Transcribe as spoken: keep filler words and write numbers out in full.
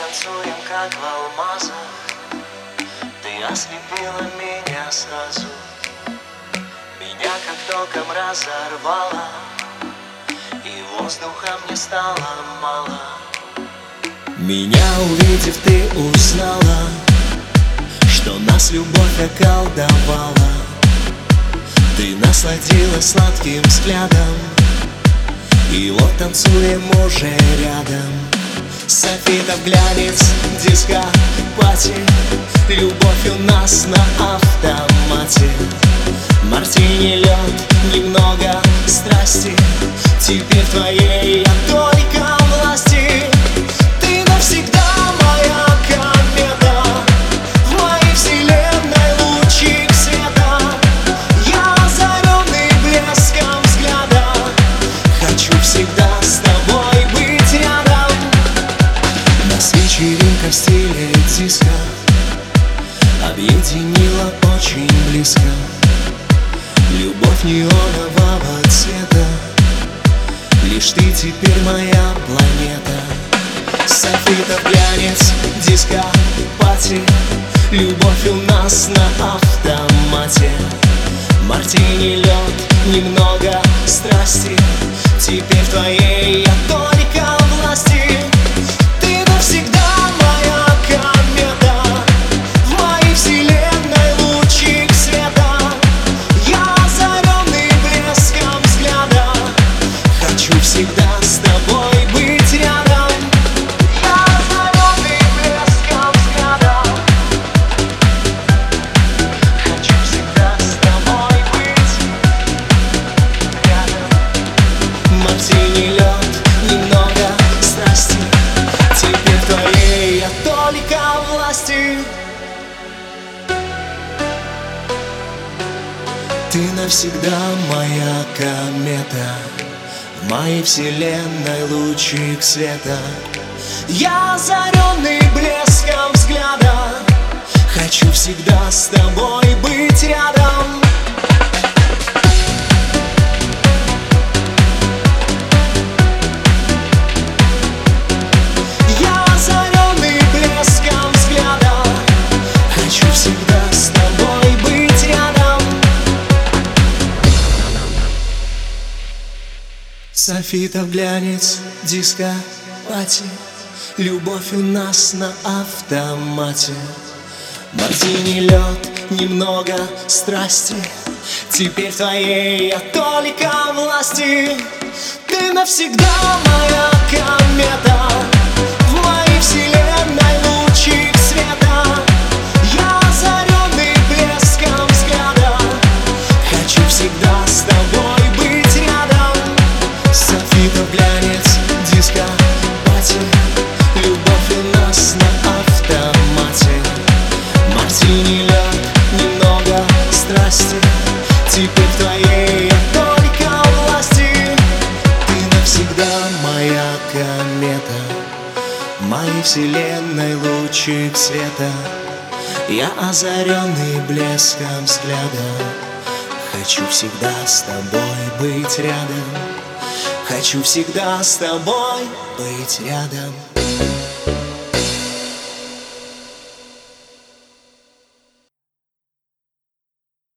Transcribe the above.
танцуем, как в алмазах. Ты ослепила меня сразу, меня как током разорвала, и воздуха мне стало мало. Меня увидев, ты узнала, что нас любовь околдовала. Ты насладилась сладким взглядом, и вот танцуем уже рядом. Софитов глянец, диско, пати, любовь у нас на автомате. Мартини, лед, немного страсти, теперь в твоей я только власти. Ты навсегда моя комета, в моей вселенной лучик света. Я озаренный блеском взгляда, хочу всегда с тобой быть рядом. Нас вечеринка в стиле диско объединила очень близко. Любовь неонового цвета, лишь ты теперь моя планета. Софитов глянец, диско, пати, любовь у нас на автомате. Мартини, лед, немного страсти, теперь в твоей я только власти. Ты навсегда моя комета, в моей вселенной лучик света. Я озаренный блеском взгляда, хочу всегда с тобой быть рядом. Я озаренный блеском взгляда, хочу всегда с тобой быть рядом. Мартини, лед, немного страсти, теперь в твоей я только власти. Ты навсегда моя комета, в моей вселенной лучик света. Я озаренный блеском взгляда, хочу всегда с тобой быть рядом. Я озаренный блеском взгляда, хочу всегда с тобой быть рядом. Софитов глянец, диско, пати, любовь у нас на автомате. Мартини, лед, немного страсти, теперь в твоей я только власти. Ты навсегда моя комета, в моей вселенной лучик света. Я озаренный блеском взгляда, хочу всегда с тобой быть рядом. Софитов глянец, диско, пати, любовь у нас на автомате. Мартини, лед, немного страсти, теперь в твоей я только власти. Ты навсегда моя комета, в моей вселенной лучик света. Я озаренный блеском взгляда, хочу всегда с тобой быть рядом. Хочу всегда с тобой быть рядом.